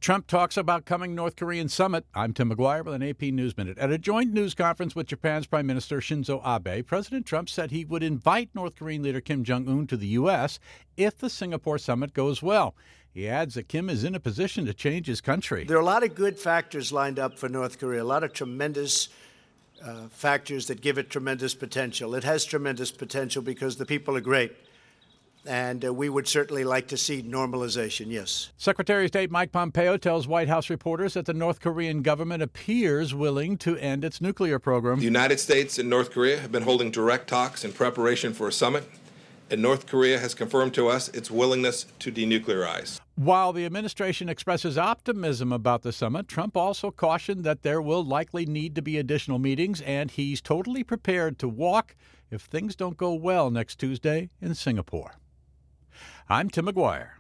Trump talks about coming North Korean summit. I'm Tim McGuire with an AP News Minute. At a joint news conference with Japan's Prime Minister Shinzo Abe, President Trump said he would invite North Korean leader Kim Jong-un to the U.S. if the Singapore summit goes well. He adds that Kim is in a position to change his country. There are a lot of good factors lined up for North Korea, a lot of tremendous factors that give it tremendous potential. It has tremendous potential because the people are great. And we would certainly like to see normalization, yes. Secretary of State Mike Pompeo tells White House reporters that the North Korean government appears willing to end its nuclear program. The United States and North Korea have been holding direct talks in preparation for a summit, and North Korea has confirmed to us its willingness to denuclearize. While the administration expresses optimism about the summit, Trump also cautioned that there will likely need to be additional meetings, and he's totally prepared to walk if things don't go well next Tuesday in Singapore. I'm Tim McGuire.